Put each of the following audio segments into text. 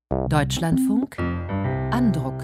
Deutschlandfunk Andruck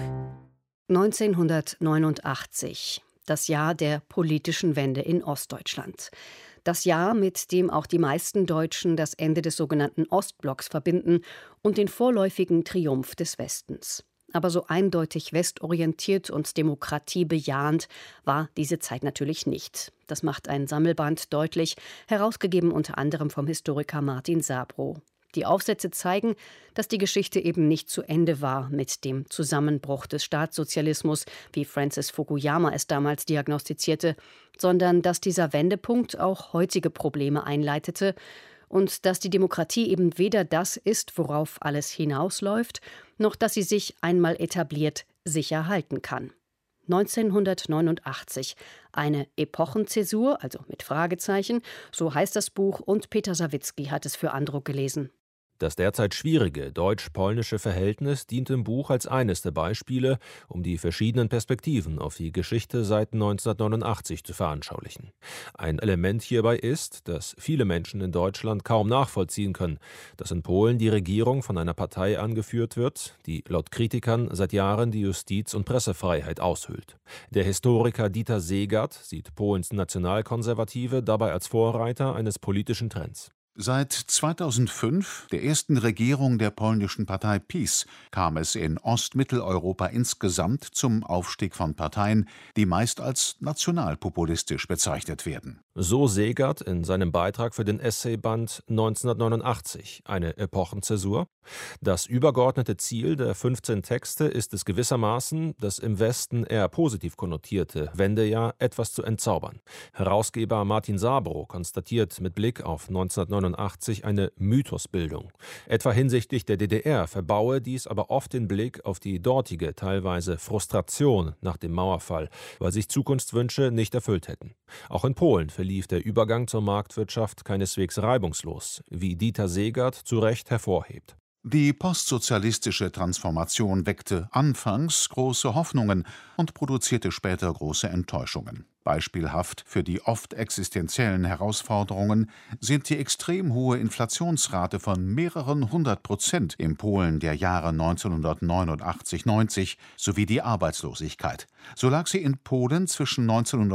1989, das Jahr der politischen Wende in Ostdeutschland. Das Jahr, mit dem auch die meisten Deutschen das Ende des sogenannten Ostblocks verbinden und den vorläufigen Triumph des Westens. Aber so eindeutig westorientiert und demokratiebejahend war diese Zeit natürlich nicht. Das macht ein Sammelband deutlich, herausgegeben unter anderem vom Historiker Martin Sabrow. Die Aufsätze zeigen, dass die Geschichte eben nicht zu Ende war mit dem Zusammenbruch des Staatssozialismus, wie Francis Fukuyama es damals diagnostizierte, sondern dass dieser Wendepunkt auch heutige Probleme einleitete und dass die Demokratie eben weder das ist, worauf alles hinausläuft, noch dass sie sich einmal etabliert sicher halten kann. 1989, eine Epochenzäsur, also mit Fragezeichen, so heißt das Buch, und Peter Sawicki hat es für Andruck gelesen. Das derzeit schwierige deutsch-polnische Verhältnis dient im Buch als eines der Beispiele, um die verschiedenen Perspektiven auf die Geschichte seit 1989 zu veranschaulichen. Ein Element hierbei ist, dass viele Menschen in Deutschland kaum nachvollziehen können, dass in Polen die Regierung von einer Partei angeführt wird, die laut Kritikern seit Jahren die Justiz- und Pressefreiheit aushöhlt. Der Historiker Dieter Seegert sieht Polens Nationalkonservative dabei als Vorreiter eines politischen Trends. Seit 2005, der ersten Regierung der polnischen Partei PiS, kam es in Ostmitteleuropa insgesamt zum Aufstieg von Parteien, die meist als nationalpopulistisch bezeichnet werden. So Seegert in seinem Beitrag für den Essayband 1989, eine Epochenzäsur. Das übergeordnete Ziel der 15 Texte ist es gewissermaßen, das im Westen eher positiv konnotierte Wendejahr etwas zu entzaubern. Herausgeber Martin Sabrow konstatiert mit Blick auf 1989 eine Mythosbildung. Etwa hinsichtlich der DDR verbaue dies aber oft den Blick auf die dortige, teilweise Frustration nach dem Mauerfall, weil sich Zukunftswünsche nicht erfüllt hätten. Auch in Polen verlief der Übergang zur Marktwirtschaft keineswegs reibungslos, wie Dieter Seegert zu Recht hervorhebt. Die postsozialistische Transformation weckte anfangs große Hoffnungen und produzierte später große Enttäuschungen. Beispielhaft für die oft existenziellen Herausforderungen sind die extrem hohe Inflationsrate von mehreren 100% in Polen der Jahre 1989-90 sowie die Arbeitslosigkeit. So lag sie in Polen zwischen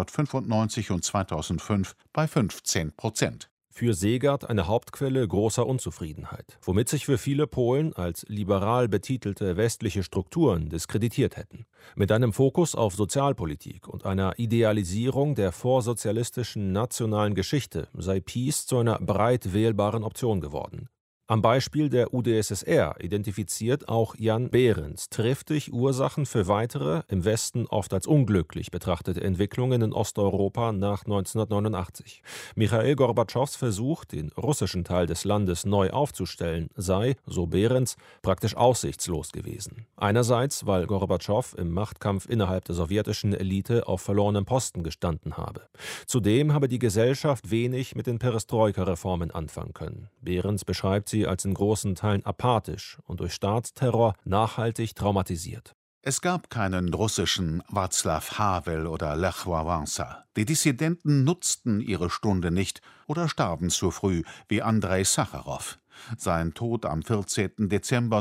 1995 und 2005 bei 15%. Für Seegert eine Hauptquelle großer Unzufriedenheit, womit sich für viele Polen als liberal betitelte westliche Strukturen diskreditiert hätten. Mit einem Fokus auf Sozialpolitik und einer Idealisierung der vorsozialistischen nationalen Geschichte sei PiS zu einer breit wählbaren Option geworden. Am Beispiel der UdSSR identifiziert auch Jan Behrens triftig Ursachen für weitere, im Westen oft als unglücklich betrachtete Entwicklungen in Osteuropa nach 1989. Michail Gorbatschows Versuch, den russischen Teil des Landes neu aufzustellen, sei, so Behrens, praktisch aussichtslos gewesen. Einerseits, weil Gorbatschow im Machtkampf innerhalb der sowjetischen Elite auf verlorenem Posten gestanden habe. Zudem habe die Gesellschaft wenig mit den Perestroika-Reformen anfangen können. Behrens beschreibt sie als in großen Teilen apathisch und durch Staatsterror nachhaltig traumatisiert. Es gab keinen russischen Václav Havel oder Lech Wałęsa. Die Dissidenten nutzten ihre Stunde nicht oder starben zu früh, wie Andrei Sacharow. Sein Tod am 14. Dezember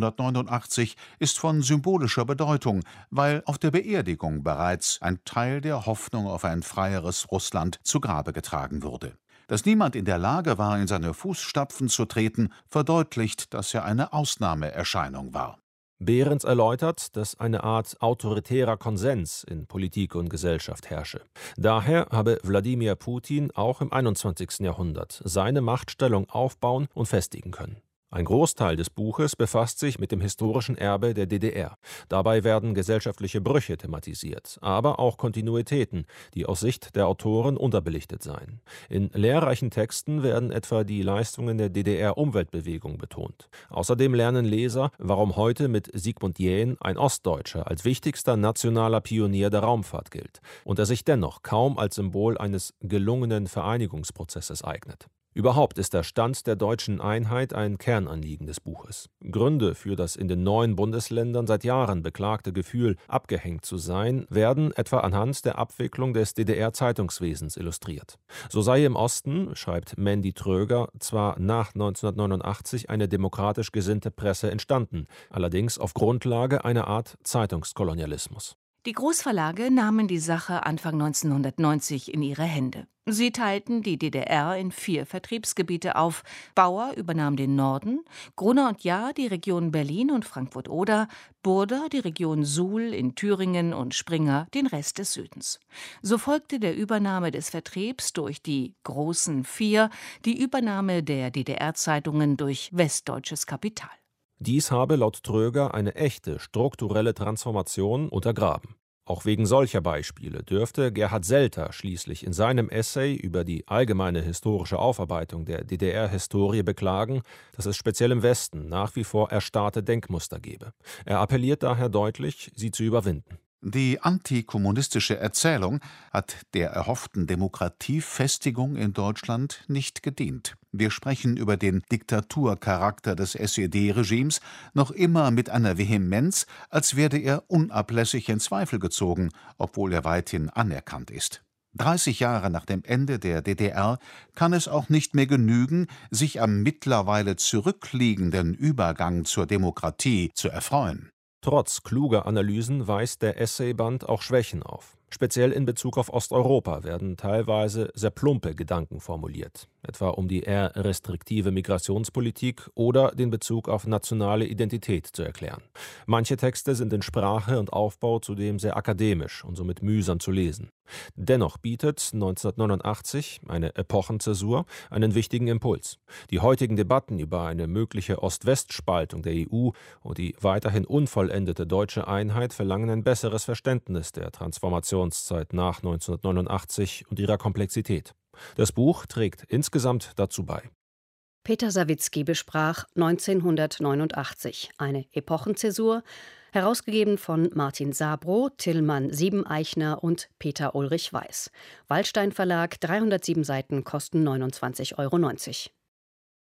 1989 ist von symbolischer Bedeutung, weil auf der Beerdigung bereits ein Teil der Hoffnung auf ein freieres Russland zu Grabe getragen wurde. Dass niemand in der Lage war, in seine Fußstapfen zu treten, verdeutlicht, dass er eine Ausnahmeerscheinung war. Behrens erläutert, dass eine Art autoritärer Konsens in Politik und Gesellschaft herrsche. Daher habe Wladimir Putin auch im 21. Jahrhundert seine Machtstellung aufbauen und festigen können. Ein Großteil des Buches befasst sich mit dem historischen Erbe der DDR. Dabei werden gesellschaftliche Brüche thematisiert, aber auch Kontinuitäten, die aus Sicht der Autoren unterbelichtet seien. In lehrreichen Texten werden etwa die Leistungen der DDR-Umweltbewegung betont. Außerdem lernen Leser, warum heute mit Sigmund Jähn ein Ostdeutscher als wichtigster nationaler Pionier der Raumfahrt gilt und er sich dennoch kaum als Symbol eines gelungenen Vereinigungsprozesses eignet. Überhaupt ist der Stand der deutschen Einheit ein Kernanliegen des Buches. Gründe für das in den neuen Bundesländern seit Jahren beklagte Gefühl, abgehängt zu sein, werden etwa anhand der Abwicklung des DDR-Zeitungswesens illustriert. So sei im Osten, schreibt Mandy Tröger, zwar nach 1989 eine demokratisch gesinnte Presse entstanden, allerdings auf Grundlage einer Art Zeitungskolonialismus. Die Großverlage nahmen die Sache Anfang 1990 in ihre Hände. Sie teilten die DDR in 4 Vertriebsgebiete auf. Bauer übernahm den Norden, Gruner und Jahr die Region Berlin und Frankfurt-Oder, Burda die Region Suhl in Thüringen und Springer den Rest des Südens. So folgte der Übernahme des Vertriebs durch die Großen 4 die Übernahme der DDR-Zeitungen durch westdeutsches Kapital. Dies habe laut Tröger eine echte strukturelle Transformation untergraben. Auch wegen solcher Beispiele dürfte Gerhard Selter schließlich in seinem Essay über die allgemeine historische Aufarbeitung der DDR-Historie beklagen, dass es speziell im Westen nach wie vor erstarrte Denkmuster gebe. Er appelliert daher deutlich, sie zu überwinden. Die antikommunistische Erzählung hat der erhofften Demokratiefestigung in Deutschland nicht gedient. Wir sprechen über den Diktaturcharakter des SED-Regimes noch immer mit einer Vehemenz, als werde er unablässig in Zweifel gezogen, obwohl er weithin anerkannt ist. 30 Jahre nach dem Ende der DDR kann es auch nicht mehr genügen, sich am mittlerweile zurückliegenden Übergang zur Demokratie zu erfreuen. Trotz kluger Analysen weist der Essayband auch Schwächen auf. Speziell in Bezug auf Osteuropa werden teilweise sehr plumpe Gedanken formuliert, etwa um die eher restriktive Migrationspolitik oder den Bezug auf nationale Identität zu erklären. Manche Texte sind in Sprache und Aufbau zudem sehr akademisch und somit mühsam zu lesen. Dennoch bietet 1989 eine Epochenzäsur einen wichtigen Impuls. Die heutigen Debatten über eine mögliche Ost-West-Spaltung der EU und die weiterhin unvollendete deutsche Einheit verlangen ein besseres Verständnis der Transformationszeit nach 1989 und ihrer Komplexität. Das Buch trägt insgesamt dazu bei. Peter Sawicki besprach 1989 eine Epochenzäsur, herausgegeben von Martin Sabro, Tillmann Siebeneichner und Peter Ulrich Weiß. Waldstein Verlag, 307 Seiten, kosten 29,90 €.